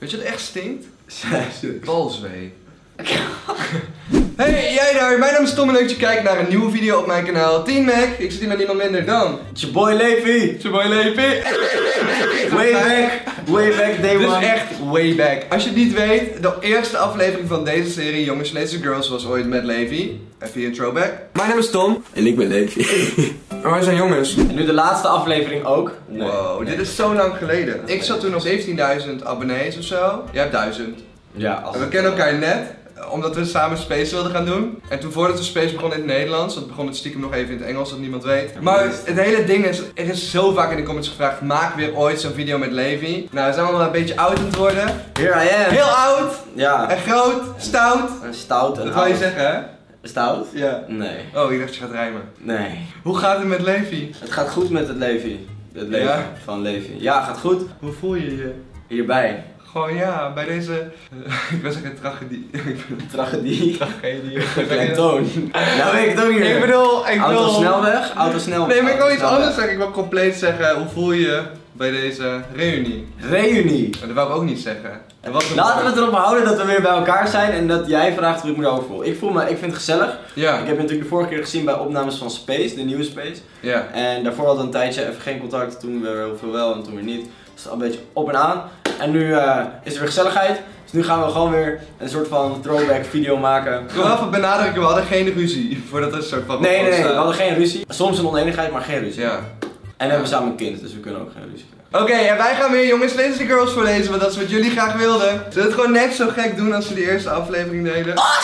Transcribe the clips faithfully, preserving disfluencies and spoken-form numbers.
Weet je wat echt stinkt? Balzwee. Hey, jij daar, mijn naam is Tom en leuk dat je kijkt naar een nieuwe video op mijn kanaal Teen Mac. Ik zit hier met niemand minder dan... It's your boy Levi! It's your boy Levi! Way back! Way back day one! Dit is echt way back. Als je het niet weet, de eerste aflevering van deze serie Jongens Slays Girls was ooit met Levi. Even een throwback. Mijn naam is Tom. En ik ben Levi. En wij zijn jongens. En nu de laatste aflevering ook. Nee. Wow, nee. Dit is zo lang geleden. Ik zat toen op zeventienduizend abonnees of zo. Jij hebt duizend. Ja, als En we kennen elkaar net, omdat we samen Space wilden gaan doen. En toen voordat we Space begonnen in het Nederlands, want begon het stiekem nog even in het Engels, dat niemand weet. Maar het hele ding is, er is zo vaak in de comments gevraagd, maak weer ooit zo'n video met Levi. Nou, we zijn allemaal een beetje oud aan het worden. Here I am! Heel oud! Ja. En groot, stout. En stout en Dat wou je oud. zeggen, hè? Stout? Ja. Nee. Oh, ik dacht je gaat rijmen. Nee. Hoe gaat het met Levi? Het gaat goed met het Levi. Het leven Ja? van Levi. Ja, gaat goed. Hoe voel je je? Hierbij. Gewoon ja, bij deze, uh, ik wil zeggen tragedie. Tragedie. Tragedie. Klemtoon. Nou weet ik het ook niet. Ik bedoel, ik bedoel... Autosnelweg? Autosnelweg. Nee, maar ik wil iets Autosnelweg. anders zeggen. Ik wil compleet zeggen, hoe voel je je bij deze reunie? Reunie. En dat wou ik ook niet zeggen. En wat Laten we het erop houden dat we weer bij elkaar zijn en dat jij vraagt hoe ik me daarover voel. Ik voel me, ik vind het gezellig. Ja. Ik heb je natuurlijk de vorige keer gezien bij opnames van Space, de nieuwe Space. Ja. En daarvoor hadden we een tijdje even geen contact, toen weer heel veel wel en toen weer niet. Dus al een beetje op en aan. En nu uh, is er weer gezelligheid. Dus nu gaan we gewoon weer een soort van throwback video maken. Ik wil even benadrukken, we hadden geen ruzie. Voordat er een soort van... Nee, nee, nee, we hadden geen ruzie. Soms een oneenigheid, maar geen ruzie. Ja. En we hebben samen een kind, dus we kunnen ook geen ruzie krijgen. Oké, okay, en wij gaan weer Jongens Slays Girls voorlezen, want dat is wat jullie graag wilden. Zullen we het gewoon net zo gek doen als we de eerste aflevering deden? Oh,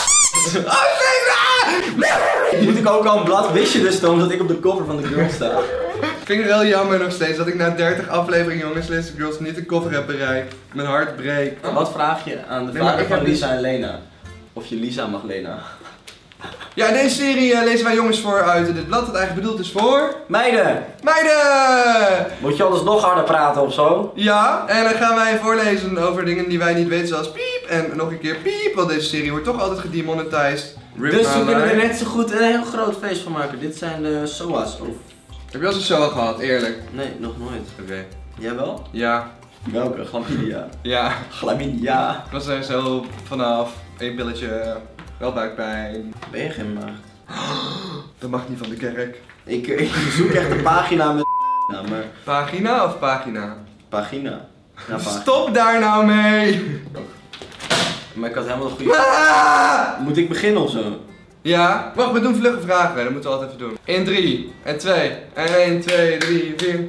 nee! Moet ik ook al een blad? Wist je dus dan dat ik op de cover van de girl sta? Ik vind het wel jammer nog steeds dat ik na dertig afleveringen Jongens Slays Girls niet de cover heb bereikt. Mijn hart breekt. Wat vraag je aan de Nee, maar vader ik van heb Lisa dus- en Lena? Of je Lisa mag lenen? Ja, in deze serie uh, lezen wij jongens voor uit dit blad dat eigenlijk bedoeld is voor... Meiden! Meiden! Moet je anders nog harder praten of zo? Ja, en dan gaan wij voorlezen over dingen die wij niet weten zoals piep en nog een keer piep, want deze serie wordt toch altijd gedemonetized. Rip Dus we aan kunnen mij. er net zo goed een heel groot feest van maken. Dit zijn de S O A's. Of... Heb je al eens een S O A gehad, eerlijk? Nee, nog nooit. Oké. Jij wel? Ja. Welke? Chlamydia. Ja. Chlamydia. Ik was er zo vanaf, één pilletje, wel buikpijn. Ben je geen maagd? Dat mag niet van de kerk. Ik, ik zoek echt een pagina met nou, maar... Pagina of pagina? Pagina. Ja, pagina. Stop daar nou mee! Maar ik had helemaal een goede... Ah! Moet ik beginnen of zo? Ja, wacht, we doen vlugge vragen, dat moeten we altijd even doen. In drie, en twee, en één, twee, drie, vier.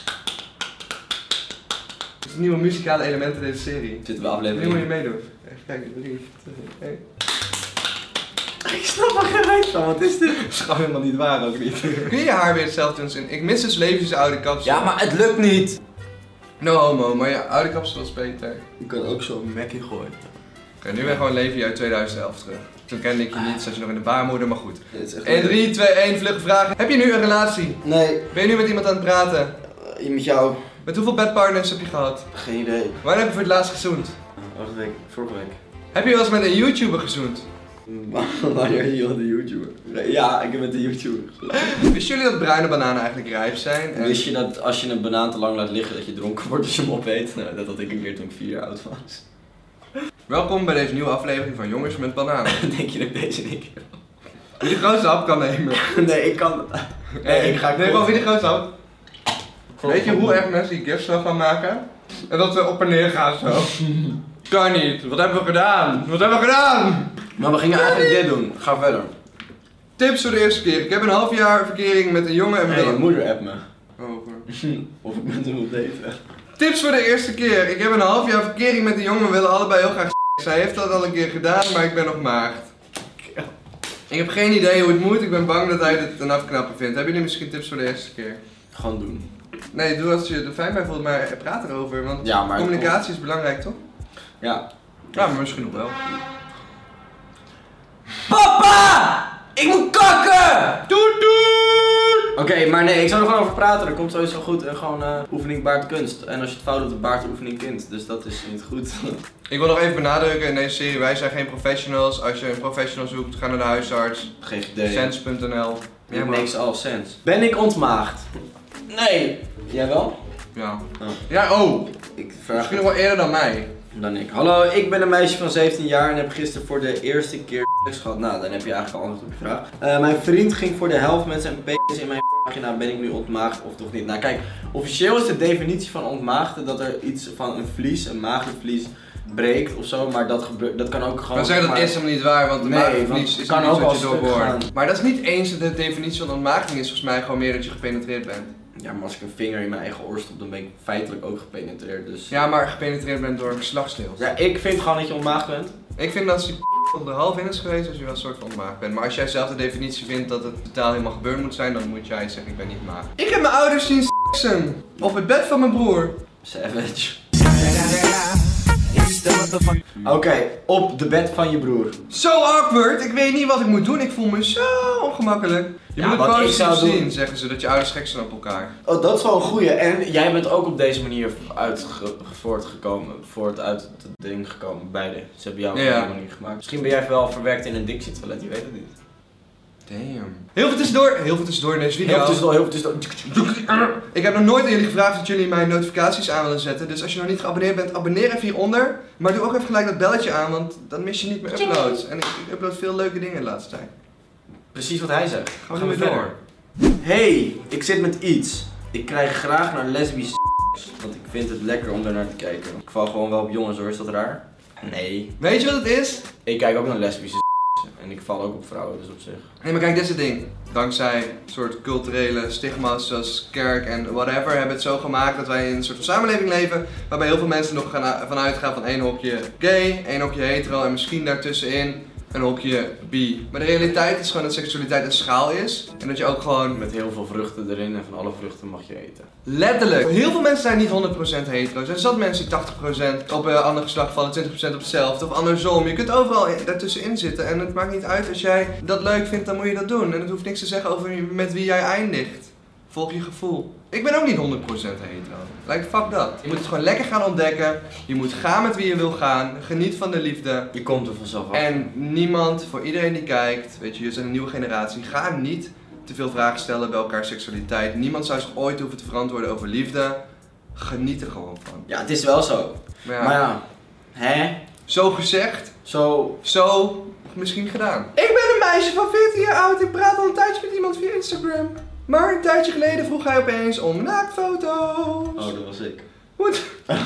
Het is nieuwe muzikale elementen in deze serie. Zitten we Nu aflevering? moet je meedoen. Even kijken, drie, twee, één. Ik snap er geen reet van, wat is dit? Dat is gewoon helemaal niet waar ook niet. Kun je je haar weer hetzelfde doen? Ik mis dus Levi's oude kapsel. Ja, maar het lukt niet. No homo, maar je oude kapsel was beter. Ik kan ook zo'n Mackie gooien. Oké, nu ben gewoon Levi uit tweeduizend elf terug. Toen kende ik je niet, zat je nog in de baarmoeder, maar goed. Dit is echt En drie, twee, één, vlugge vragen. Heb je nu een relatie? Nee, Ben je nu met iemand aan het praten? uh, met jou. Met hoeveel bedpartners heb je gehad? Geen idee. Wanneer heb je voor het laatst gezoend? Vorige week. Vorige week. Heb je wel eens met een YouTuber gezoend? Wanneer je de YouTuber? Ja, ik heb met de YouTuber gezoend. Wisten jullie dat bruine bananen eigenlijk rijp zijn? En... Wist je dat als je een banaan te lang laat liggen dat je dronken wordt als je hem opeet? Nou, dat had ik een keer toen ik vier jaar oud was. Welkom bij deze nieuwe aflevering van Jongens met Bananen. Denk je dat ik deze niet heb? Wie de grootste hap kan nemen? Nee, ik kan... Nee, ik ga... Nee, gewoon wie de grootste hap? Weet je hoe erg mensen die gifs zo gaan maken? En dat ze op en neer gaan zo. Kan niet. Wat hebben we gedaan? Wat hebben we gedaan? Maar we gingen eigenlijk dit doen. Ga verder. Tips voor de eerste keer. Ik heb een half jaar verkering met een jongen en we Hey, willen... je moeder appt me. Over. Of ik met hem wil daten. Tips voor de eerste keer. Ik heb een half jaar verkering met een jongen, we willen allebei heel graag s***. Zij heeft dat al een keer gedaan, maar ik ben nog maagd. Ik heb geen idee hoe het moet, ik ben bang dat hij dit een afknapper vindt. Hebben jullie misschien tips voor de eerste keer? Gewoon doen. Nee, doe als je er fijn bij voelt, maar praat erover, want Ja, maar communicatie is belangrijk, toch? Ja. Ja, maar misschien nog wel. Papa! Ik moet kakken! Doet doet! Oké, okay, maar nee, ik zou er gewoon over praten. Dat komt sowieso goed. En gewoon uh, oefening baart kunst. En als je het fout doet, de baart oefening kind. Dus dat is niet goed. Ik wil nog even benadrukken in deze serie, wij zijn geen professionals. Als je een professional zoekt, ga naar de huisarts. Geen idee. Sense punt n l. It Ja, makes all sense. Ben ik ontmaagd? Nee. Jij wel? Ja. Oh. Ja, oh! Ik vraag Misschien nog wel eerder dan mij. Dan ik. Hallo, ik ben een meisje van zeventien jaar en heb gisteren voor de eerste keer seks gehad. Nou, dan heb je eigenlijk al antwoord op je vraag. Uh, mijn vriend ging voor de helft met zijn penis in mijn vagina. Ben ik nu ontmaagd of toch niet? Nou kijk, officieel is de definitie van ontmaagden dat er iets van een vlies, een maagdenvlies, breekt of zo, maar dat gebeurt, dat kan ook gewoon... Maar zeggen dat is hem niet waar, want de nee, maagdenvlies is kan niet ook wat als je stuk doorboort. gaan. Maar dat is niet eens de definitie van ontmaagding, is volgens mij gewoon meer dat je gepenetreerd bent. Ja, maar als ik een vinger in mijn eigen oor stop, dan ben ik feitelijk ook gepenetreerd, dus... Ja, maar gepenetreerd bent door een geslachtsdeel. Ja, ik vind gewoon dat je ontmaagd bent. Ik vind dat als die op de half in is geweest, als je wel een soort van ontmaagd bent. Maar als jij zelf de definitie vindt dat het totaal helemaal gebeurd moet zijn, dan moet jij zeggen ik ben niet maagd. Ik heb mijn ouders zien seksen op het bed van mijn broer. Savage. Oké, okay, op de bed van je broer. Zo awkward, ik weet niet wat ik moet doen, ik voel me zo ongemakkelijk. Je ja, moet het positief zien, doen... zeggen ze, dat je ouders gek zijn op elkaar. Oh, dat is wel een goeie. En jij bent ook op deze manier uit voortgekomen, voort uit het ding gekomen, beide. Ze hebben jou op ja. die manier gemaakt. Misschien ben jij wel verwerkt in een dictietoilet, je weet het niet. Damn. Heel veel tussendoor, heel veel tussendoor in deze video. Heel veel tussendoor, heel veel tussendoor. Ik heb nog nooit aan jullie gevraagd dat jullie mijn notificaties aan willen zetten. Dus als je nog niet geabonneerd bent, abonneer even hieronder. Maar doe ook even gelijk dat belletje aan, want dan mis je niet meer uploads. En ik, ik upload veel leuke dingen de laatste tijd. Precies wat hij zegt. Gaan we, Gaan we weer door. Hey, ik zit met iets. Ik krijg graag naar lesbische s***, want ik vind het lekker om daar naar te kijken. Ik val gewoon wel op jongens hoor, is dat raar? Nee. Weet je wat het is? Ik kijk ook naar lesbische s***. En ik val ook op vrouwen, dus op zich. Nee, maar kijk, dit is het ding. Dankzij soort culturele stigma's zoals kerk en whatever hebben het zo gemaakt dat wij in een soort van samenleving leven waarbij heel veel mensen nog gaan vanuit gaan van één hokje gay, één hokje hetero en misschien daartussenin een hokje bi. Maar de realiteit is gewoon dat seksualiteit een schaal is en dat je ook gewoon met heel veel vruchten erin en van alle vruchten mag je eten. Letterlijk. Heel veel mensen zijn niet honderd procent hetero. Er zijn zat mensen die tachtig procent op een ander geslacht vallen, twintig procent op hetzelfde of andersom. Je kunt overal daartussenin zitten en het maakt niet uit als jij dat leuk vindt, dan moet je dat doen. En het hoeft niks te zeggen over met wie jij eindigt. Volg je gevoel. Ik ben ook niet honderd procent hetero. Like, fuck dat. Je moet het gewoon lekker gaan ontdekken. Je moet gaan met wie je wil gaan. Geniet van de liefde. Je komt er vanzelf af. En niemand, voor iedereen die kijkt, weet je, je bent een nieuwe generatie, ga niet te veel vragen stellen bij elkaar seksualiteit. Niemand zou zich ooit hoeven te verantwoorden over liefde. Geniet er gewoon van. Ja, het is wel zo. Maar ja, maar ja. Hè? Zo gezegd, zo, zo misschien gedaan. Ik ben een meisje van veertien jaar oud. Ik praat al een tijdje met iemand via Instagram. Maar een tijdje geleden vroeg hij opeens om naaktfoto's. Oh, dat was ik. Moet,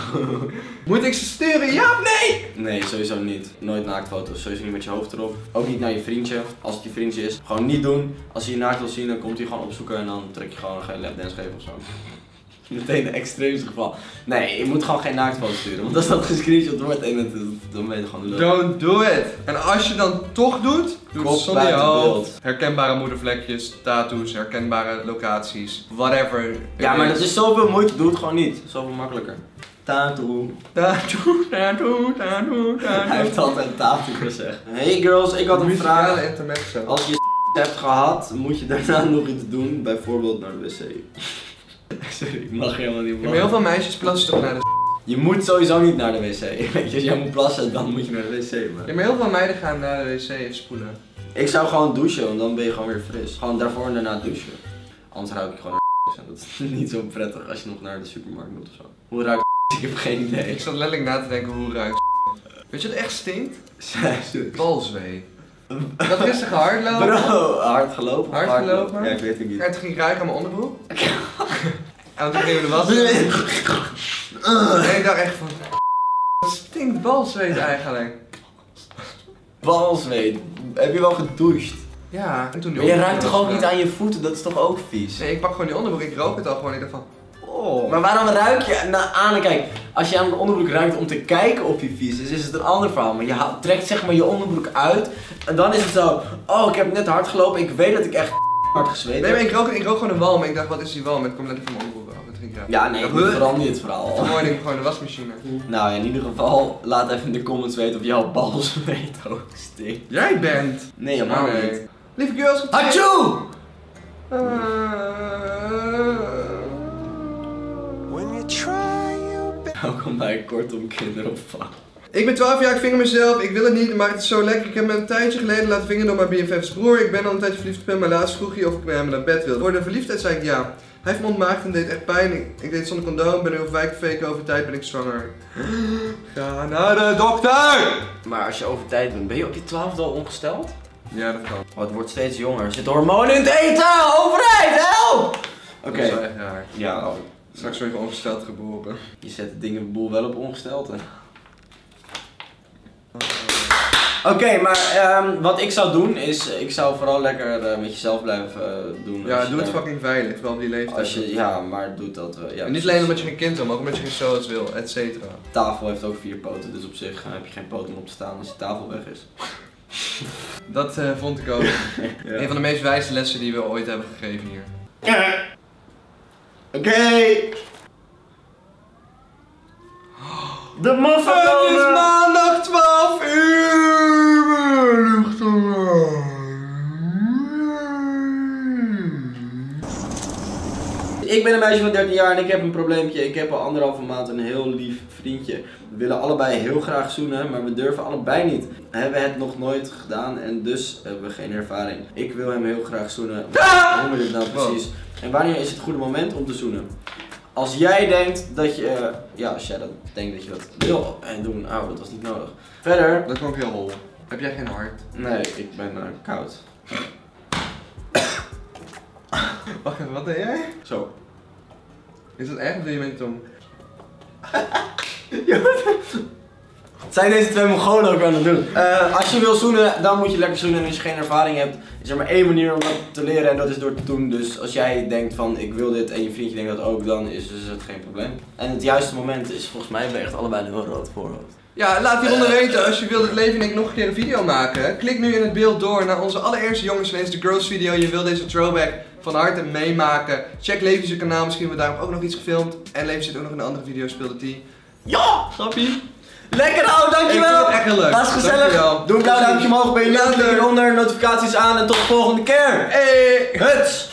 Moet ik ze sturen? Ja of nee? Nee, sowieso niet. Nooit naaktfoto's. Sowieso niet met je hoofd erop. Ook niet naar je vriendje, als het je vriendje is. Gewoon niet doen. Als hij je naakt wil zien, dan komt hij gewoon opzoeken en dan trek je gewoon geen lapdance geven of zo. Meteen een extreemste geval. Nee, je moet gewoon geen naaktfoto sturen. Want als dat gescreenshot wordt en het, dan ben je gewoon leuk. Don't do it. En als je dan toch doet, doe het zonder je hoofd. Beeld. Herkenbare moedervlekjes, tattoos, herkenbare locaties, whatever. Ja, maar dat is zoveel moeite. Doe het gewoon niet. Zoveel makkelijker. Tattoo. Tattoo, tattoo, tattoo, tattoo. Hij heeft altijd tattoo gezegd. Hey girls, ik had een vraag. Als je hebt gehad, moet je daarna nog iets doen. Bijvoorbeeld naar de wc. Sorry, ik mag helemaal niet plassen. Heel veel meisjes plassen toch naar de Je moet sowieso niet naar de wc. Weet je, als jij moet plassen, dan moet je naar de wc. Maar... Ja, maar heel veel meiden gaan naar de wc even spoelen. Ik zou gewoon douchen, want dan ben je gewoon weer fris. Gewoon daarvoor en daarna douchen. Anders ruik ik gewoon naar en dat is niet zo prettig als je nog naar de supermarkt moet ofzo. Hoe ruikt ik heb geen idee. Ik zat letterlijk na te denken hoe ruikt Weet je wat echt stinkt? Balzwee. Dat rustige hardlopen. Bro, hard gelopen. Hard gelopen? Ja, ik weet het niet. En toen ging ik ruiken aan mijn onderbroek. En toen gingen we de was. En ik dacht echt van... Het stinkt balzweet eigenlijk. Balzweet? Heb je wel gedoucht? Ja. En toen maar je ruikt toch ook niet aan je voeten? Dat is toch ook vies? Nee, ik pak gewoon die onderbroek. Ik rook het al gewoon. Ik dacht van... Oh. Maar waarom ruik je nou, aan? Kijk, als je aan de onderbroek ruikt om te kijken of je vies is, is het een ander verhaal. Maar je trekt zeg maar je onderbroek uit en dan is het zo, oh ik heb net hard gelopen, ik weet dat ik echt hard gezweet Nee, heb. maar ik rook, ik rook gewoon een walm en ik dacht, wat is die walm? En het komt net van mijn onderbroek af. Ja, nee, ik verander niet het verhaal. Gewoon ik gewoon de wasmachine. Nou, in ieder geval, laat even in de comments weten of jouw balzweet ook stinkt. Jij bent? Nee, helemaal nee. niet. Lieve girls, Hatsjoe! Uh... Welkom bij Kortom Kinderopvang. Ik ben twaalf jaar, ik vinger mezelf, ik wil het niet, maar het is zo lekker. Ik heb me een tijdje geleden laten vingeren door mijn B F F's broer. Ik ben al een tijdje verliefd op hem, maar laatst vroeg hij of ik met hem naar bed wilde. Voor de verliefdheid zei ik ja. Hij heeft me ontmaagd en deed echt pijn. Ik, ik deed het zonder condoom, ben heel vaak fake over tijd ben ik zwanger. Ga naar de dokter! Maar als je over tijd bent, ben je op je twaalfde al ongesteld? Ja, dat kan. Oh, het wordt steeds jonger. Er zitten hormonen in het eten! Overheid, help! Oké. Dat is wel echt raar. Ja, oh. Straks word je ongesteld geboren. Je zet de dingen boel wel op ongestelte. Oké, okay, maar um, wat ik zou doen is, ik zou vooral lekker uh, met jezelf blijven uh, doen. Ja, doe het daar... fucking veilig, vooral op die leeftijd. Als je, ja, maar doe dat wel. Uh, ja, en niet alleen omdat je geen kind wil, maar ook omdat je geen zoals wil, et cetera. Tafel heeft ook vier poten, dus op zich uh, heb je geen poten om op te staan als je tafel weg is. Dat uh, vond ik ook. Ja. Een van de meest wijze lessen die we ooit hebben gegeven hier. Oké. Okay. De muffen Het is maandag twaalf uur. Ik ben een meisje van dertien jaar en ik heb een probleempje. Ik heb al anderhalve maand een heel lief vriendje. We willen allebei heel graag zoenen, maar we durven allebei niet. We hebben het nog nooit gedaan en dus hebben we geen ervaring. Ik wil hem heel graag zoenen. Hoe moet het nou precies? En wanneer is het goede moment om te zoenen? Als jij denkt dat je, uh, ja, als jij dat denkt dat je dat wil en doen, oh, dat was niet nodig. Verder. Dat klonk heel hol. Heb jij geen hart? Nee, ik ben uh, koud. Wacht even, wat deed jij? Zo. Is dat erg of doe je met je tong? Zijn deze twee Mongolen ook aan het doen? Uh, als je wil zoenen, dan moet je lekker zoenen. En als je geen ervaring hebt, is er maar één manier om dat te leren en dat is door te doen. Dus als jij denkt van ik wil dit en je vriendje denkt dat ook, dan is dus het geen probleem. En het juiste moment is volgens mij ben je echt allebei een heel rood voorhoofd. Ja, laat hieronder weten als je wilt dat Levi en ik nog een keer een video maken. Klik nu in het beeld door naar onze allereerste Jongensleens de Girls video. Je wilt deze throwback van harte meemaken. Check Levi's kanaal, misschien wordt daarop ook nog iets gefilmd. En Levi zit ook nog in een andere video, speelde die. Ja! Snap je? Lekker ouwe, dankjewel! Ik vind het echt heel leuk. Dat is gezellig. Dankjewel. Doe een blauw duimpje omhoog, ben je leuk, klik hieronder, notificaties aan en tot de volgende keer! Hey! Huts!